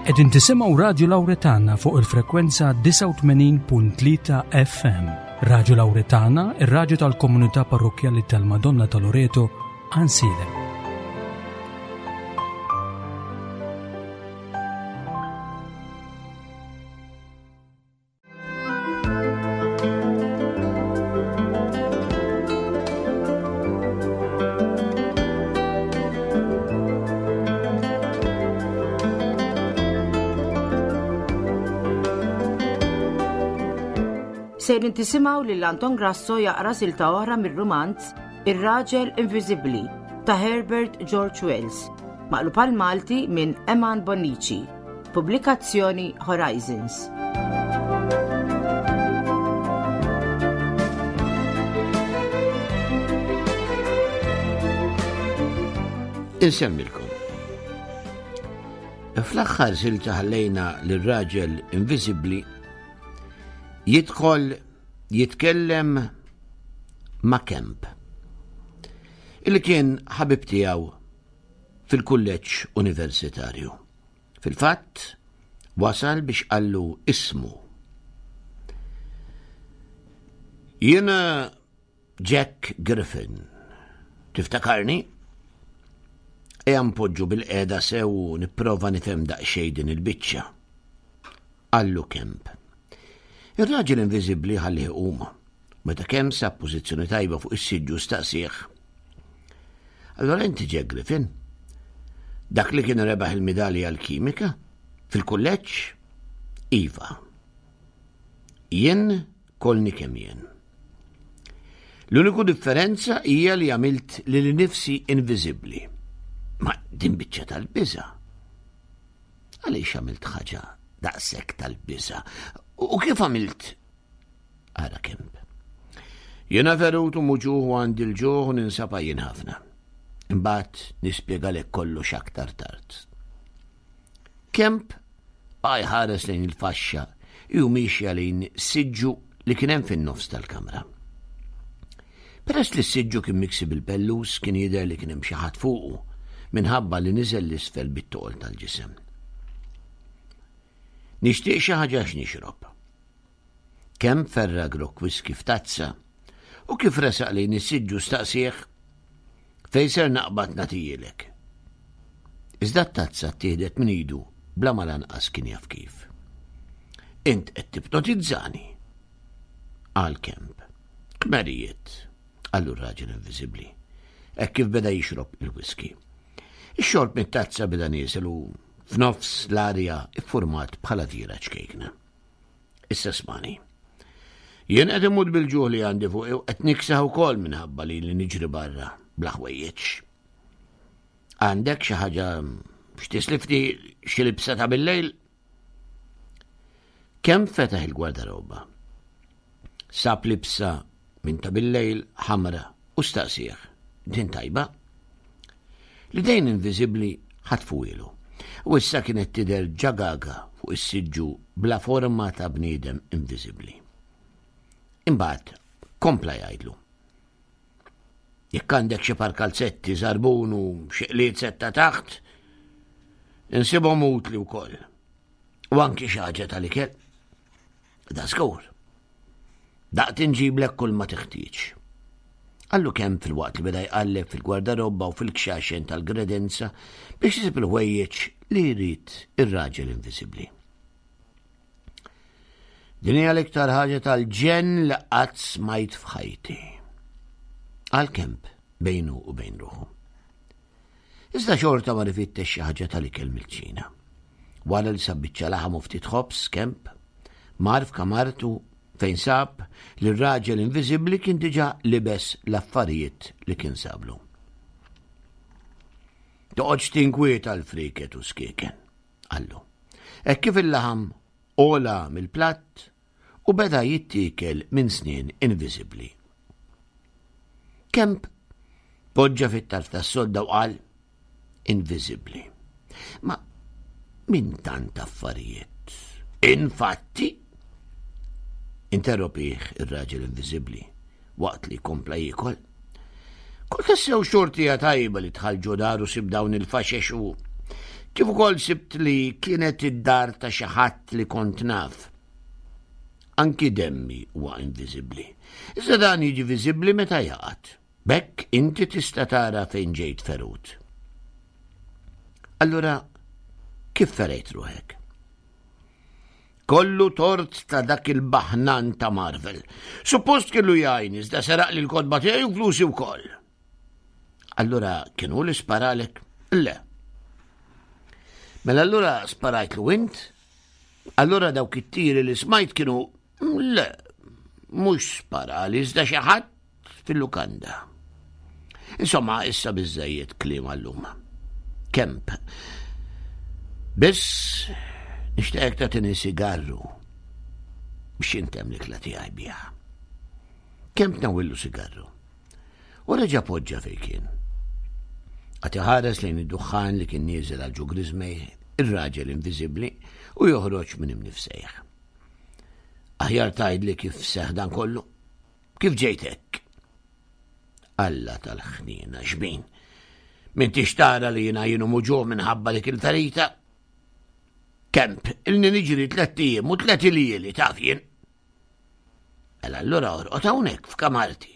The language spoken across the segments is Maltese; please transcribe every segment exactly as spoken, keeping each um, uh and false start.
Qegħdin tisimgħu Radju Lawretana fuq il-frekwenza tisa' u tmenin punt tlieta F M. Radju Lawretana, ir-radju tal-Komunità Parrokjali tal-Madonna ta' Loreto, Ansilem. Sejrin tisimaw li l-Anton Grasso jaqra silta oħra mir-romanz Ir-Raġel Inviżibbli ta' Herbert George Wells, maqlub għal Malti minn Eman Bonnici, pubblikazzjoni Horizons. Insemmilkom. Fl-aħħar silta ħallejna l-Raġel Inviżibbli jidħol jitkellem ma' Kemp, illi kien ħabib tiegħu fil-kulleġġ universitarju. Fil-fatt wasal biex qallu ismu. Jiena Jack Griffin. Tiftakarni? Ejja npoġġu bil-qiegħda sew nipprova nifhem daqsxejn din il-biċċa. Qallu Kemp. Ir-Raġel Inviżibbli ħalli huma, meta kemm sab pożizzjoni tajba fuq is-siġġu staqsih. Allora inti Jack Griffin, dak li kien rebaħ il-medalja għall-kimika fil-kulleġġ? Iva. Jien kolni kemm jien. L-uniku differenza hija li għamilt lil nifsi inviżibbli. Ma din biċċa tal-biża'. Għaliex għamilt ħaġa daqshekk tal-biża'? U kif għamilt? Ara Kemp. Jena ferut u muġuħ u għandi l-ġuħ u ninsaba jien ħafna. Imbagħad nispjegalek kollox aktar tard. Kemp baqaj ħares lejn il-faxxa u mixja lejn siġġu li kien hemm fin-nofs tal-kamra. Peress li s-siġġu kien miksi bil-pellus kien jidher li kien hemm xi ħadd fuqu minħabba li niżel l-isfel bit-toqol tal-ġisem. Nixtieq xi ħaġa x'nixrob. Kemm ferra grok whisky f'tazza u kif resaq lejn is-siġġu staqsih fejn ser naqbad nagħtijilek. Iżda t-tazza ttieħdet minn idu bla ma lanqas kien jaf kif. Int qed tibnotizzani. Qal Kemp. Kmerijiet, qallu r-Raġel Inviżibbli, hekk kif beda jixrob il-whisky. Ix-xorb mit-tazza beda niesel u f'nofs l-arja iffurmat bħala tira ċkejkna. Issa smani. Jien qed imut bil-ġuħ li għandi fuq u qed niksaħ ukoll minħabba li li niġri barra bla ħwejjeġ. Għandek xi ħaġa x'tislifti xi libsa ta' bil-lejl? Kemm fetaħ il-gwardaroba. Sab libsa minn ta' bil-lejl ħamra u staqsih. Din tajba? L-idejn inviżibbli ħatfuwilu. U issa kienet tidher ġagaga fuq is-siġġu bla forma ta' bniedem inviżibbli. Imbagħad kompla jgħidlu. Jekk għandek xi par kalzetti żarbun u xi qliet setta taħt, insibhom utli wkoll. U anki xi ħaġa tal-ikel. Da żgur. Daqt inġiblek kull ma teħtieġ. Qallu Kemp fil-waqt li beda jqalleb fil-gwardarobba u fil-kxaxen tal-gredenza biex jisib il-ħwejjeġ li jrid ir-Raġel Inviżibbli. Din hija l-iktar ħaġa tal-ġen li qatt smajt f'ħajti. Qal Kemp bejnu u bejn ruħu. Iżda xorta ma rifittex xi ħaġa tal-ikel mill-ċina. Wara li sab biċċa laħam u ftit ħobs Kemp mar f'kamartu fejn sab li r-Raġel Inviżibbli kien diġà libes l-affarijiet li kien sablu. Toqgħodx tinkwieta l-friket u skieken, qallu. Hekk kif il-laħam ola mill-platt u beda jittiekel minn snien inviżibbli. Kemp poġġa fit-tarf tas-sodda u qal inviżibbli. Ma min tant affarijiet? Infatti interropih ir-Raġel Inviżibbli waqt li kompla jikol. Kol kassew xortija tajba li tħalġu daru sib dawn il-faxex u Kif ukoll sibt li kienet id-dar ta' xi ħadd li kont naf. Anki demmi huwa inviżibbli. Iżda dan jiġi viżibbli meta jaqgħad. Bekk inti tista' tara fejn ġejt ferut. Allura kif ferejt ruħek? Kollu tort ta' dak il-baħnan ta' Marvel. Suppost kellu jgħin iżda seraq li l-kodba tiegħi u flusi wkoll. Allura kienu li sparalek? Le. Mela allura sparajtlu int? Allura dawk it-tieri li smajt kienu le, mhux sparali iżda xi ħadd fil-lukanda. Insomma, issa biżżejjed kliem għallum. Kemp. Biss nixtieqek tagħtini sigarru biex intemm l-ikla tiegħi biha. Kemp nawillu sigarru. U reġa' poġġa fejn kien. Għati ħares lejn id-duħħan li kien nieżel għal ġugrizmej ir-raġel inviżibbli u joħroġ minn imnifsejħ. Aħjar tgħidli kif seħ dan kollu? Kif ġejt hekk? Alla tal-ħnina xbin. Min tixtara li jiena jienu muġuh minħabba dik il-ferita? Kemp, ilni niġri tlet ijiem u tlet ilieli taf jien. Ela allura orqod hawnhekk f'kamarti.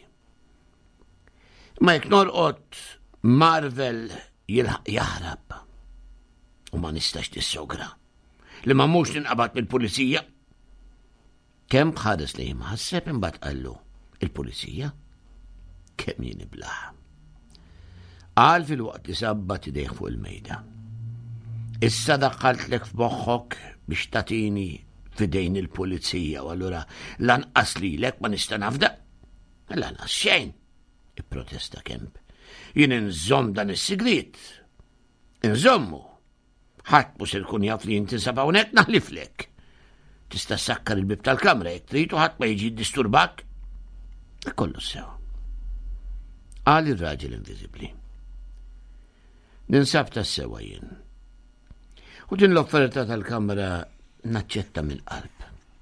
Ma jekk norqod Marvel jilħaq jaħrab. U ma nistax tissogra. Li ma mhux tinqabad mill-pulizija. Kemp ħares li jimħasseb imbagħad qallu il-pulizija? Kemm jien iblaħ. Qal fil-waqt li sabbat idejh fuq il-mejda. Issa daqqaltlek f'moħħok biex tatini f'idejn il-pulizija u allura lanqas lilek ma nista' nafda? Lanqas xejn, ipprotesta Kemp. Jien inżomm dan is-sigriet. Inżommu. Ħadd mhux ikun jaf li jinsab hawnhekk naħliflek. Tista' sakkar il-bib tal-kamra jekk trid u ħadd ma jiġi jiddisturbak. Kollu sew. Qal ir-raġel inviżibbli. Ninsab tas-sewa jien. U din l-offerta tal-kamra naċċetta mill-qalb.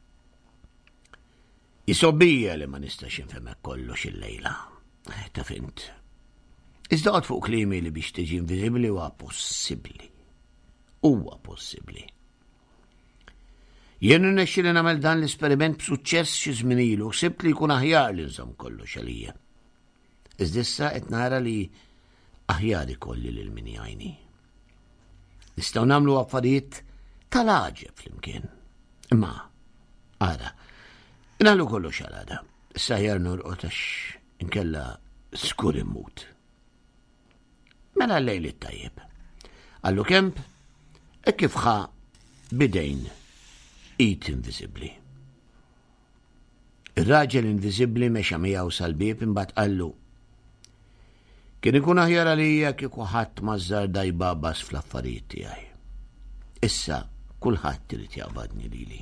Isobija li ma nistax infemek kollox il-lejla. Ta' fint. Iżda qod fuq klimi li biex tiġi inviżibbli huwa possibbli. Huwa possibbli. Jien irnexxieli nagħmel dan l-esperiment b'suċċess xi żmien ilu, sibt li jkun aħjar li nżomm kollox għalija. Iżda issa qed nara li aħjar ikolli lil min jgħinni. Nistgħu nagħmlu affarijiet tal-għaġeb flimkien. Imma, ara, nagħmlu kollox għal għada. Issa aħjar norqod għax inkella skur immut. Mela l-lejl it-tajjeb. Għallu Kemp, e kif ħa bidejn it inviżibbli. Ir-raġel inviżibbli mexa miegħu sal-bieb imbagħad qallu kien ikun aħjar għalija kieku ħadd mażżar dajbabas fl-affarijiet tiegħi. Issa kulħadd irid jaqbadni lili.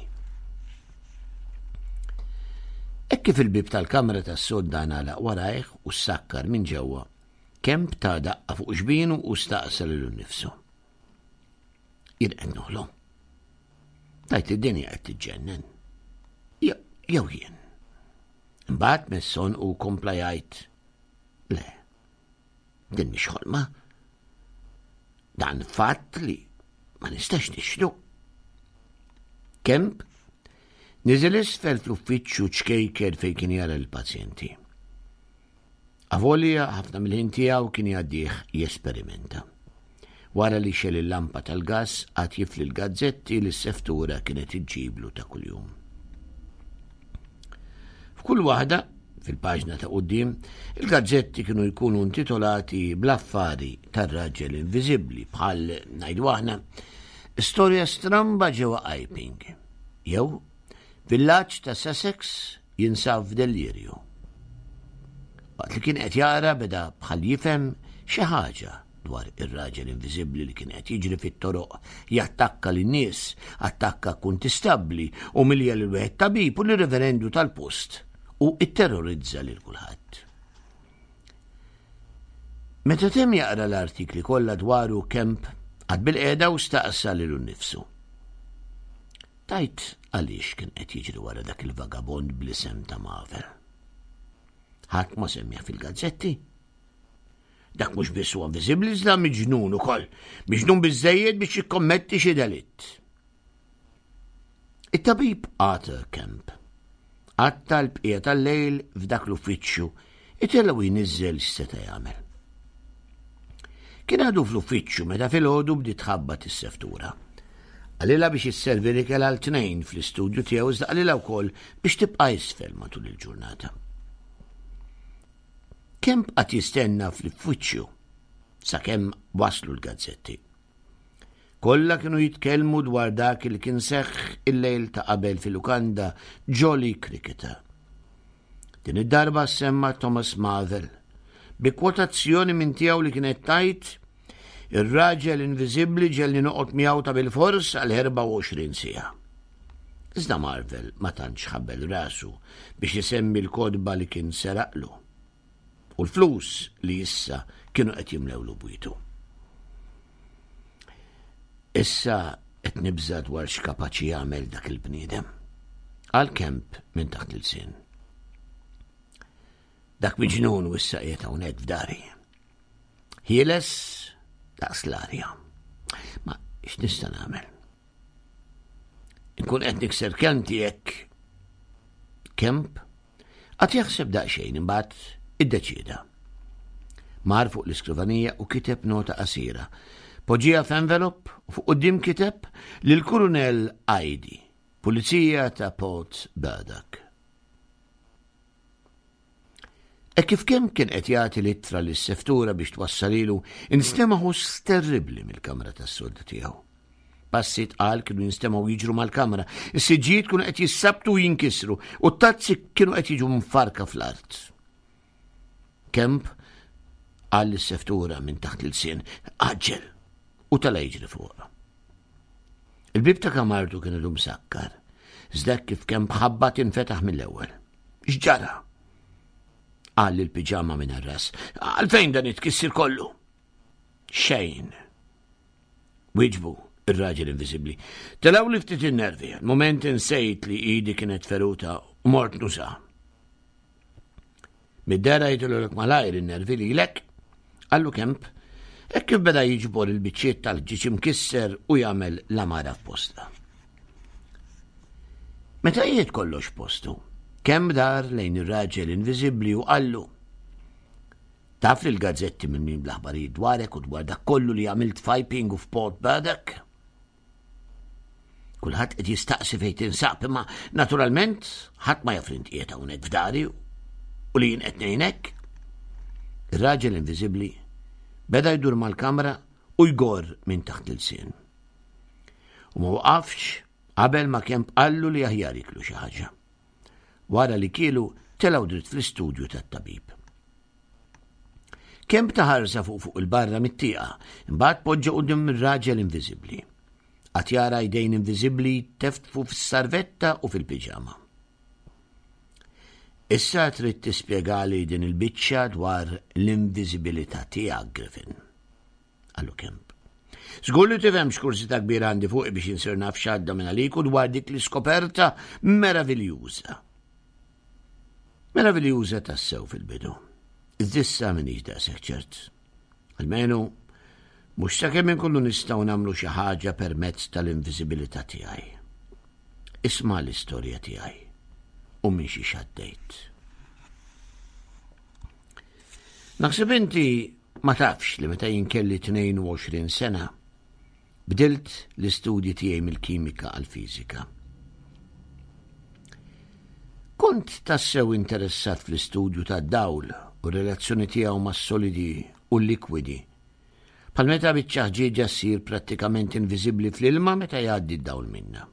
Hekk kif il-bib tal-kamra tas-sodda nagħlaq warajh u ssakkar minn ġewwa, Kemp ta' daqqa fuq xbinu u staqsa lilu nnifsu. Jien qed noħlom. Tajt id-dinja qed tiġġennen. Jew jien. Imbagħad messon u kompla jgħid le. Din mhix ħolma. Dan fatt li ma nistax nixtru. Kemp niżel isfel fl-uffiċċju ċkejker fejn kien jara l-pazjenti. Avolja ħafna mill-ħin tiegħu kien jgħaddih jesperimenta. Wara li xel il-lampa tal-gass għad jifli l-gazzetti li s-seftura kienet iġġiblu ta' kuljum. F'kull waħda, fil-paġna ta' qudiem, il-gazzetti kienu jkunu intitolati bl-affari tar-raġel inviżibbli bħal ngħidu aħna storja stramba ġewwa Iping. Jew villaġġ ta' Sussex jinsab f'delirju. Waqt li kien qed jara beda bħal jifhem xi ħaġa dwar ir-raġel inviżibbli li kien qed jiġri fit-toroq, jattakka lin-nies, attakka kuntistabbli, umilja lil wieħed tabib u l-reverendu tal-post u itterrorizza lil kulħadd. Meta temm jaqra l-artikli kollha dwaru Kemp għad bil-qiegħda u staqsa lilu nnifsu. Tajt għaliex kien qed jiġri wara dak il-vagabond bl-isem ta' Marvel. Ħadd ma semmija fil-gazzetti. dak mhux biss huwa inviżibbli iżda miġnun ukoll, miġnun biżżejjed biex jikkommetti xi delitt. It-tabib Arthur Kemp għatta l-bqija tal-lejl f'dak l-uffiċċju itellgħu jniżżel x'seta' jagħmel. Kien għadu fl-uffiċċju meta filgħodu bdiet tħabbat is-seftura. Għalilha biex isservi l-ikel għal tnejn fl-istudju tiegħu iżda qalilha wkoll biex tibqa' isfel matul il-ġurnata. Kemp qatt jistenna fl-uffiċċju sakemm waslu l-gazzetti. Kollha kienu jitkellmu dwar dak li kien seħħ il-lejl ta' qabel fil-lukanda Jolly Cricketer. Din id-darba semma Thomas Marvel bi kwotazzjoni minn tiegħu li kienet tajt ir-raġel inviżibbli ġelli noqgħod miegħu ta' bil-fors għal erba' u għoxrin siegħa. Iżda Marvel ma tantx ħabbel rasu biex isemmi l-kodba li kien seraqlu u l-flus li issa kienu qed jimlewlu bwitu. Issa qed nibża dwar x'kapaċi jagħmel dak il-bniedem. Għal Kemp minn taħt il-sin. Dak miġnun u issa qiegħed hawnhekk f'dari. Ħieles daqs l-arja. Ma x'nista' nagħmel? Inkun qed nikser kenti hekk. Kemp qatt jaħseb daqsxejn imbagħad iddeċieda. Mar fuq l-iskrivanija u kiteb nota qasira. Poġġiha f'envelop u fuq quddiem kiteb lill-Kurunell Heidi, Pulizija ta' Port Burdock. E kif kemm kien qed jagħti littra lis-seftura biex twassalilu, instemaħu terribbli mill-kamra tas-solda tiegħu. Passi tqal kienu jinstemaw jiġru mal-kamra, is-siġġijiet kienu qed jissabtu u jinkisru u t-tazzi kienu qed jiġu mfarka fl-art. Kemp qal lis-seftura minn taħt il-sien, aġġel, u tala jiġri fuq. Il-bib ta' kamartu kien ilu msakkar, iżda kif Kemp ħabbat infetaħ mill-ewwel. X'ġara? Qal il-piġama minn ar-ras. Għalfejn dan itkissir kollu? Xejn. Wieġbu ir-raġel inviżibbli. Telaw li ftit in-nervi, moment insejt li idi kienet feruta u mort nusa. Mid-dera jitululek malajr in-nervi lilek, qallu Kemp, hekk kif beda jiġbor il-biċċiet tal-ġiġ imkisser u jagħmel l-amara f'posta. Meta qiegħed kollox postu, Kemp dar lejn ir-raġel inviżibbli u qallu: Taf li l-gazzetti minn min bl-aħbarijiet dwarek u dwar dak kollu li għamilt f'Iping u f'Port Burdock? Kulħadd qed jistaqsi fejn tinsab, imma naturalment ħadd ma jaf li inti qiegħed hawnhekk f'dari u li jien qed ngħinek. Ir-raġel inviżibbli beda jdur mal-kamra u jgor minn taħt il-sien. U ma waqafx qabel ma Kemp qallu li aħjar jiklu xi ħaġa. Wara li kielu telgħu dritt fl-istudju tat-tabib. Kemp taħarsa fuq fuq il-barra mit-tieqa, imbagħad poġġa quddiem ir-raġel inviżibbli. Qatt jara jdejn inviżibbli teftfu fis-sarvetta u fil-piġama. Issa trid tispjegali din il-biċċa dwar l-inviżibilità tiegħek, Griffin. Qallu Kemp. Żgur li tifhem x'kursità kbira għandi fuq biex insir naf x'għadda minn għalik u dwar dik l-iskoperta meraviljuża. Meraviljuża tassew fil-bidu. Iżdissa minix daqshekk ċert. Almenu mhux sakemm inkunu nistgħu nagħmlu xi ħaġa permezz tal-inviżibilità tiegħi. Isma' l-istorja tiegħi u minn xi xaddejt. Naħseb inti ma tafx li meta jien kelli tnejn u għoxrin sena bdilt l-istudji tiegħi mill-kimika għall-fiżika. Kont tassew interessat fl-istudju tad-dawl u r-relazzjoni tiegħu mas-solidi u l-likwidi. Bħal meta biċċa ħġieġa ssir prattikament inviżibbli fl-ilma meta jgħaddi d-dawl minnha.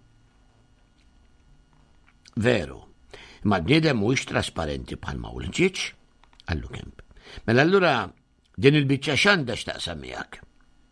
Veru, imma bniedem mhuwiex trasparenti bħal mawl ġieġ, qallu Kemp. Mela allura din il-biċċa x'għandha x'taqsam miegħek.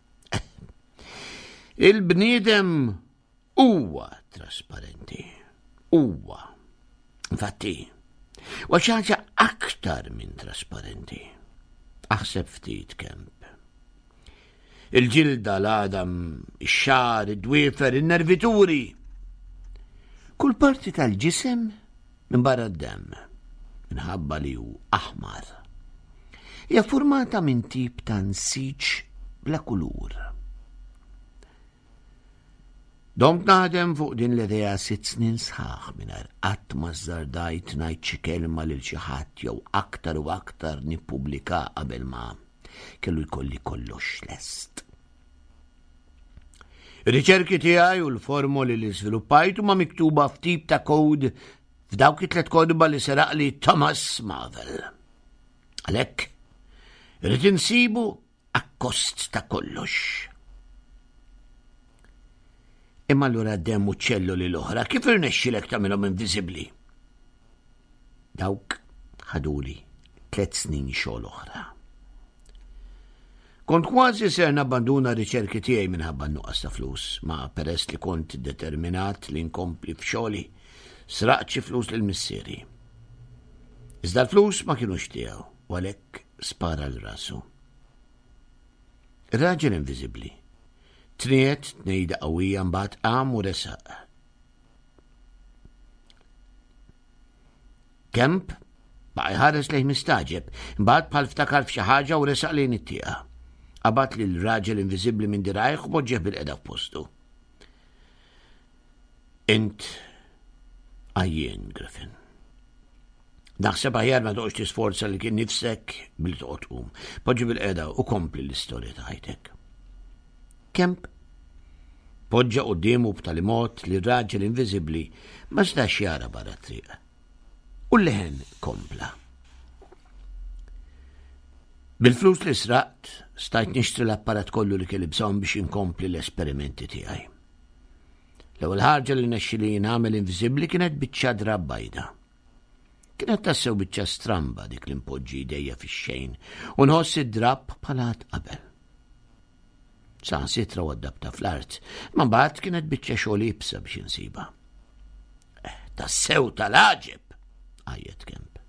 Il-bniedem huwa trasparenti. Huwa. Infatti, wa xi ħaġa aktar minn trasparenti. Aħseb ftit Kemp. Il-ġilda, l-għadam, ix-xar, id-dwiefer, in-nervituri. Kull parti tal-ġisem minn barra d-demm, minħabba li hu aħmar. hija formata minn tip ta' nsiġ bla kulur. Domt naħdem fuq din l-idea sitt snin sħaħ mingħajr qatt ma żardajt ngħid xi kelma lil xi ħadd jew aktar u aktar nippubblika qabel ma kellu jkolli kollox lest. Ir-riċerki tiegħi u l-formoli li żviluppajt huma miktuba f'tip ta' kod f'dawk it-tliet kodba li seraqli Thomas Marvel. Għalhekk irid insibu akkost ta' kollox. Imma allura d-demmu ċelluli l-oħra, kif irnexxilek tagħmilhom inviżibbli? Dawk ħaduli tliet snin xogħol oħra. Kont kważi ser nabbanduna r-riċerki tiegħi minħabba nuqqas ta' flus, ma peress li kont determinat li nkompli f'xogħli, sraqt xi flus lil missieri. Iżda l-flus ma kinux tiegħu, u għalhekk spara l-rasu. Ir-raġel inviżibbli tniet tnejda qawwija mbagħad qam u resaq. Kemp baqa' jħares lejn mistaġeb, imbagħad bħal ftakar f'xi ħaġa u resaq lejn it-tieqa. Qabad li l-raġel inviżibbli minn dirajh u poġġeh bil-qeda f'postu. Int għajjien, Griffin. Naħseb aħjar ma toqgħodx tisforza li kien nifsek billi toqgħod tqum. Poġġi bil-qeda u kompli l-istorja ta' ħajtek. Kemp poġġa qudiemu b'tali mod li r-raġel inviżibbli ma stax jara barra triq. U leħen kompla. Bil-flus li sraqt stajt nixtri l-apparat kollu li kelli bżonn biex inkompli l-esperimenti tiegħi. L-ewwel ħaġa li nexxili nagħmel inviżibbli kienet biċċa drab bajda. Kienet tassew biċċa stramba dik li mpoġġi idejja fix-xejn u nħoss id-drab bħala qabel. Sa sitra u għaddabta fl-art, ma mbagħad kienet biċċa xogħol ibsa biex insiba. Tassew tal-aġeb, għajjet Kemp.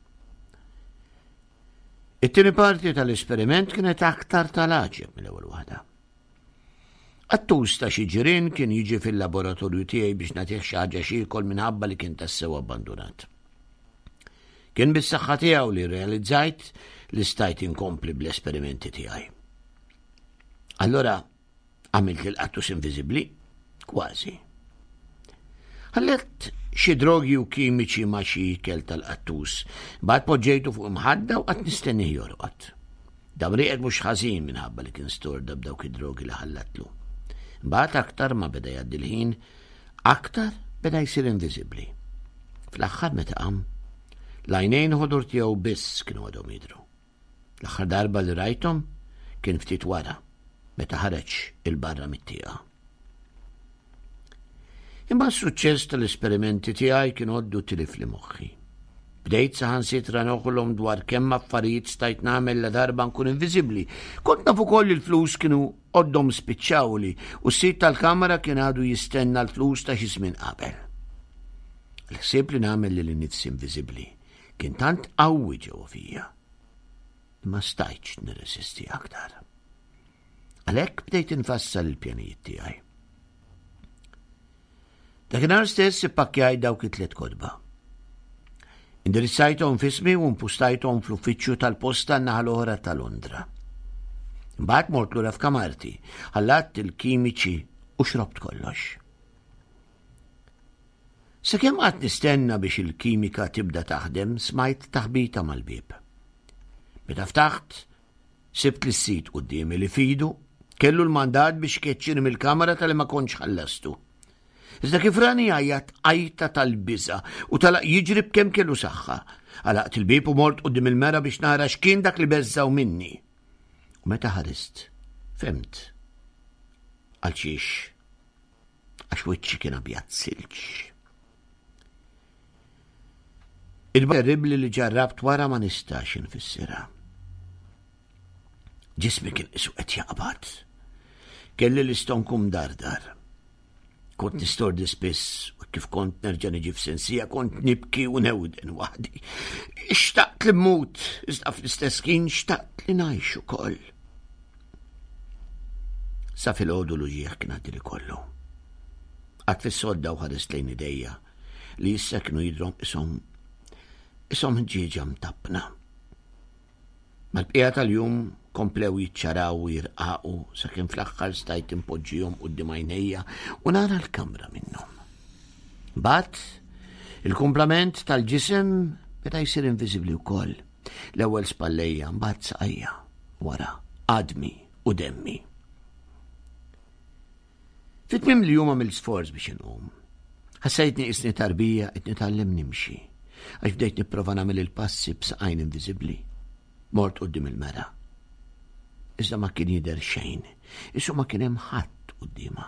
It-tieni parti tal-esperiment kienet aktar tal-aġeb mill-ewwel waħda. Attus ta' xi ġirien kien jiġi fil-laboratorju tiegħi biex nagħtih xi ħaġa xierkol minħabba li kien tassew abbandunat. Kien bis-saħħa tiegħu li realizzajt li stajt inkompli bl-esperimenti tiegħi. Allora għamilt il-qattus inviżibbli, kważi. Ħallet xi drogi u kimiċi ma' xi ikel tal-qattus, bagħad poġġejtu fuq imħadda u qatt nistennih jorqod. Dawn rieqed mhux ħażin minħabba li kien storda b'dawk id-drogi li ħallatlu. Mbagħad aktar ma beda jgħaddi l-ħin, aktar beda jsir inviżibbli. Fl-aħħar meta qam, l-għajnejn ħodur tiegħu biss kienu għadhom jidhru. L-aħħar darba li rajthom kien ftit wara, meta ħareġ il-barra mit-tieqa. Imma s-suċċess tal-esperimenti tiegħi kien għoddu tilif li moħħi. Bdejt saħansitra noħolhom dwar kemm affarijiet stajt nagħmel la darba nkun inviżibbli. Kont nafu koll il-flus kienu għoddhom spiċċawli u s-sit tal-kamera kien għadu jistenna l-flus ta' xi żmien qabel. L-ħsieb li nagħmel lil nifsi inviżibbli kien tant qawwi ġewwa fija. Imma stajtx nirresisti aktar. Għalhekk bdejt infassal il-pjanijiet tiegħi. Dakinhar stess ippakkjaj dawk it-tliet kodba. Indirizzajthom f'ismi u mpustajthom fl-uffiċċju tal-posta n-naħa l-oħra ta' Londra. Imbagħad mort lura f'kamarti, ħallat il-kimiċi u xrobt kollox. Sakemm qatt nistenna biex il-kimika tibda taħdem, smajt taħbita mal-bieb. Meta ftaħt, sibt l-sit qudiemi li fidu kellu l-mandat biex keċċini mill-kamera tal ma kontx ħallastu. Iżda kif rani għajat għajta tal-biża u talaq jiġri b'kemm kellu saħħa. Għalaqt il-bib u mort qudiem il-mera biex nara x'kien dak li beżżaw minni. U meta ħarist, femt. Għal xiex, għax wiċċi kien abjad silġ. Il-terribli li ġarrabt wara ma nistax infissira. Ġismi kien isu qed jaqbad. Kelli l-istonkum dardar. Kont nistordi spiss u kif kont nerġa' niġi f'sensija kont nibki u newden waħdi. Xtaqt li mmut, iżda fl-istess kien xtaqt li ngħix ukoll. Sa fil-għodu l-uġieħ kien għaddi li kollu. Għad fis-sodda u ħares lejn idejja li issa kienu jidhrom ishom ishom ġieġa mtappna. Mal-bqija tal-jum komplew jiċċaraw u jirqaqu sakemm fl-aħħar stajt impoġġihom quddiem għajnejja u nara l-kamra minnhom. Bat, il-kumplament tal-ġisem beda jsir inviżibbli wkoll. L-ewwel spallejja mbagħad saqajja, wara għadmi u demmi. Fit-tmiem li jum għamilt sforz biex inqum. Ħassejtni isni tarbija qed nitgħallem nimxi, għax bdejt nipprova nagħmel il-passi b'saqajn inviżibbli. Mort quddiem il-mera. Iżda ma kien jidher xejn, issu ma kien hemm ħadd qudiema.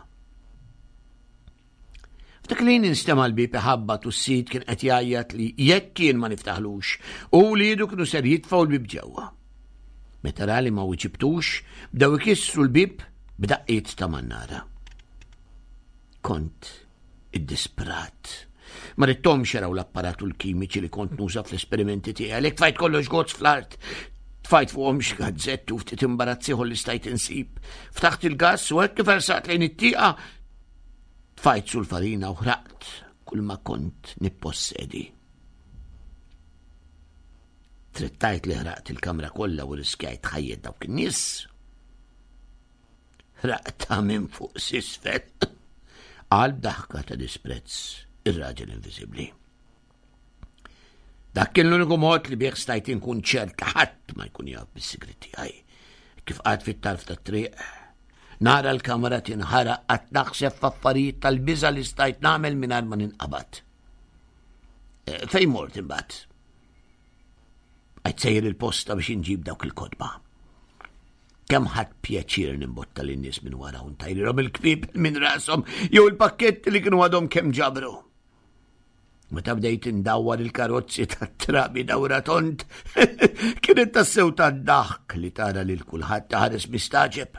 F'dak li ninstema' l-bib iħabbat u s-sid kien qed jgħajjat li jekk kien ma niftaħlux u wliedu kienu ser jitfgħu l-bib ġewwa. Meta ra li ma wiċibtux, bdew ikissru l-bib b'daqqiet ta' mannara. Kont id-disprat. Ma rittom xeraw l-apparatu l-kimiċi li kont nuża fl-esperimenti tiegħi, għalhekk tfajt kollox gozz fl-art. Tfajt fuqhom xi gazzett u ftit imbarazziħu li stajt insib. Ftaħt il-gass u hekk kif ersaqt lejn it-tieqa tfajt sul farina u ħraqt kull ma kont nippossedi. Trittajt li ħraqt il-kamra kollha u riskjajt ħajjed dawk in-nies. Ħraqtha minn fuq s'isfel. Qal b'daħka ta' disprezz ir-raġel inviżibbli. Dak kien l-uniku mod li bih stajt inkun ċert ħadd ma jkun jaf bis-sigrit tiegħi. Kif qgħad fit-tarf tat-triq, nara l-kamra tinħaraq qatt naħseb f'affarijiet tal-biża' li stajt nagħmel mingħajr ma ninqabad. Fejn mort imbagħad? Qed sejjer il-posta biex inġib dawk il-kodba. Kemm ħadd pjaċir nimbotta lin-nies minn wara u ntajlilhom il-kbib minn rashom jew il-pakketti li kienu għadhom kemm ġabru. Meta bdejt indawwar il-karozzi tat-trabi dawra tont, kienet tassew tad-daħk li tara lil kulħadd taħares mistaġeb.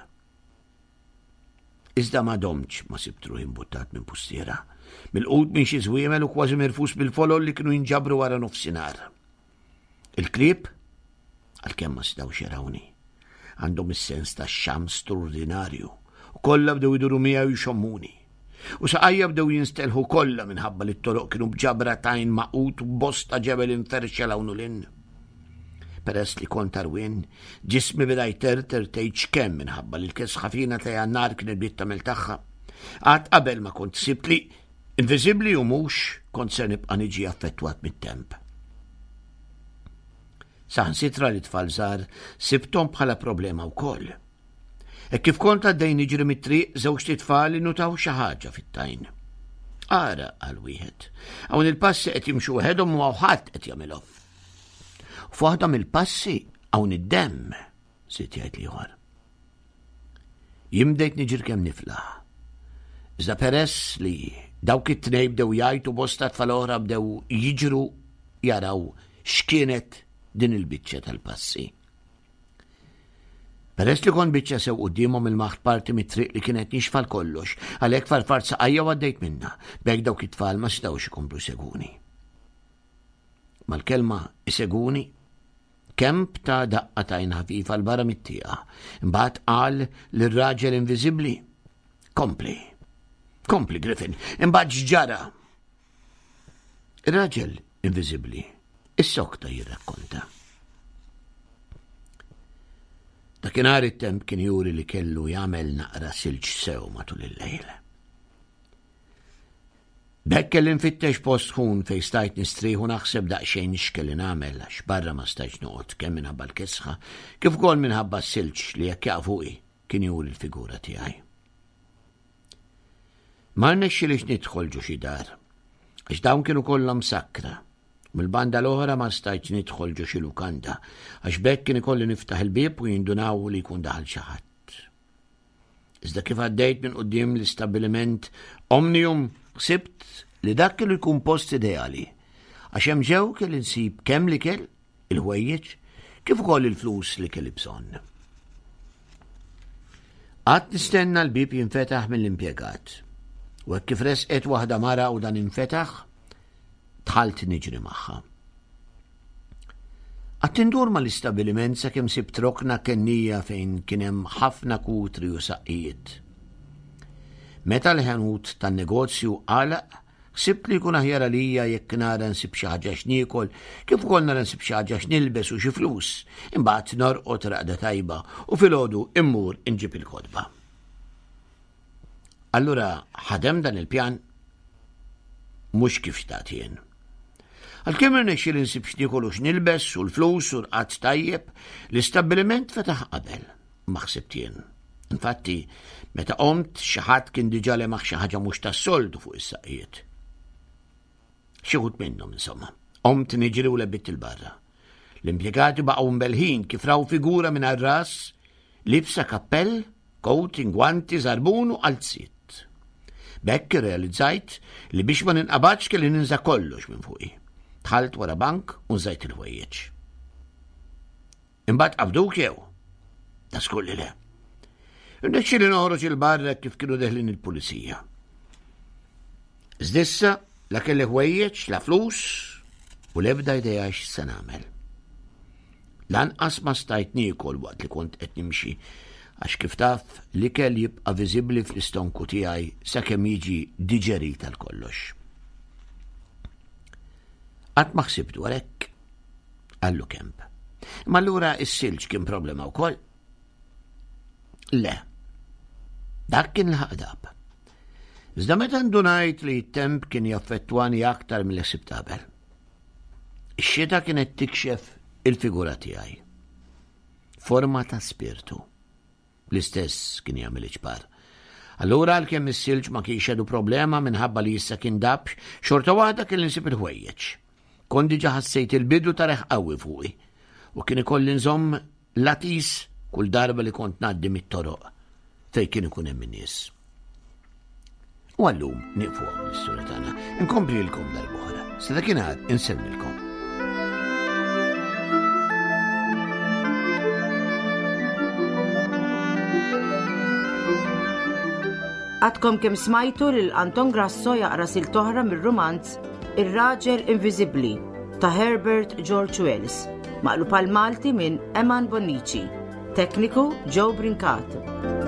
Iżda ma domx ma sibtru imbuttat minn pustiera, mill-qud minn xi żwiemel u kważi mirfus bil-folol li kienu jinġabru wara nofsinhar. Il-klieb għalkemm ma stawx jarawni għandhom is-sens tax-xams straordinarju u kollha bdew iduru miegħu jxommuni. U saqajja bdew jinstelħu kollha minħabba li t-toroq kienu bġabra tajn maqut u bosta ġebel inferxa lawnu lin. Peress li kont arwin, ġismi beda jterter tgħid x'kemm minħabba li l-kes ħafina ta' jannar kien il-bit tagħmel tagħha. Għad qabel ma kont sibt li inviżibbli u mhux kont se nibqa' niġi affettwat mit-temp. Saħansitra li tfal żgħar sibthom bħala problema wkoll. E kif kont għaddej niġri mit-triq żewġ titfal innutaw xi ħaġa fit-tajn. Ara għal wieħed, hawn il-passi qed jimxu waħedhom u ħadd qed jagħmilhom. F'waħda mill-passi hawn id-demm, siet jgħid ieħor. Jien bdejt niġri kemm niflaħ. Iżda peress li dawk it-tnejn bdew jgħidu bosta tfal oħra bdew jiġru jaraw x'kienet din il-biċċa tal-passi. Peress li kon biċċa sew qudiemhom il-maħt parti mit-triq li kienet nixfal kollox, għalhekk farfart saqajja għaddejt minnha, b'hekk dawk it-tfal ma stawx ikomplu seguni. Mal-kelma iseguni, kemp ta' daqqa tajn ħafifa l-barra mit-tieqa, imbagħad qal lir-raġel inviżibbli: Kompli, kompli Griffin, imbagħad x'ġara. Ir-raġel inviżibbli is-sokta jirrakkonta. Dakinhar it-temp kien juri li kellu jagħmel naqra silġ sew matul il-lejl. B'hekk kelli nfittex post ħun fejn stajt nistrieħu naħseb daqsxejn x'kelli nagħmel għax barra ma stajtx noqgħod kemm minħabba l-kisħa kif ukoll minħabba s-silġ li jekk jaqa' fuqi kien juri l-figura tiegħi. Ma rnexxilix nidħol ġu xi dar għax dawn kienu kollha msakkra. Mill-banda l-oħra ma stajtx nidħol ġo xi lukanda għax bekk kien ikolli niftaħ il-bieb u jindunaw li jkun daħal xi ħadd. Iżda kif għaddejt minn quddiem l-istabbiliment Omnium ħsibt li dak kellu jkun post ideali għax hemm ġew kelli nsib kemm li kell il-ħwejjeġ kif ukoll il-flus li kelli bżonn. Qatt nistenna l-bieb jinfetaħ mill-impjegat u hekk kif resqet waħda mara u dan infetaħ tħalt niġri magħha. Qatt indur mal-istabbiliment sakemm sibt rokna kennija fejn kien hemm ħafna kutri u saqqijiet. Meta l-ħanut tan-negozju għalaq, Sibt li jkun aħjar għalija jekk nara nsib xi ħaġa x'niekol, kif ukoll nara nsib xi ħaġa x'nilbes u xi flus, imbagħad norqod raqda tajba u filgħodu immur inġib il-kodba. Allura ħadem dan il-pjan mhux kif xtaqt jien. Għalkemm irnexxiel insib x'niekol u x'nilbes u l-flus u rqad tajjeb, l-istabbiliment fetaħ qabel ma ħsibt jien. Infatti, meta qomt xi ħadd kien diġà lemaħ xi ħaġa mhux tas-soltu fuq is-saqqiet. Xi wħud minnhom insomma. Qomt niġri u lebitt il-barra. L-impjegati baqgħu mbelħin kif raw figura minn ar-ras, libsa kappell, coating, gwanti, żarbun u qalziet. Bekk irrealizzajt li biex ma ninqabadx kelli ninsa kollox minn fuqi. Dħalt wara bank u nżajt il-ħwejjeġ. Imbagħad qabduk jew? Taskur li le. Irnexxieli noħroġ il-barra kif kienu deħlin il-pulizija. Iżdissa la kelli ħwejjeġ, la flus u l-ebda idea x'se nagħmel. Lanqas ma stajt niekol waqt li kont qed nimxi għax kif taf l-ikel jibqa' viżibbli fl-istonku tiegħi sakemm jiġi diġerit tal kollox. Qatt ma ħsibt dwar hekk għallu kemp. Ma allura s-silġ kien problema wkoll? Le. Dak kien l-ħaqdab. Iżda meta ndunajt li t-temp kien jaffettwani aktar mill-ħsibt qabel. Ix-xita kienet tikxef il-figura tiegħi. Forma ta' spirtu. L-istess kien jagħmel iġbar. Allura għalkemm is-silġ ma kienx għadu problema minħabba li issa kien dabx, xorta waħda kien insib il-ħwejjeġ. Kont diġà ħassejt il-bidu ta' reħ qawwi fuqi u kien ikolli nżomm latis kull darba li kont ngħaddi mit-toroq fejn kien ikun hemm in-nies. U għallum nieqfu hawn l-istorja tagħna, inkomplilkom darb'oħra. Sa dakinhar insemmilkom. Għadkom kemm smajtu lil Anton Grasso jaqra siltoħra mir-romanz Ir-Raġel Inviżibbli ta' Herbert George Wells, maqlub għal Malti minn Eman Bonnici, tekniku Joe Brincat.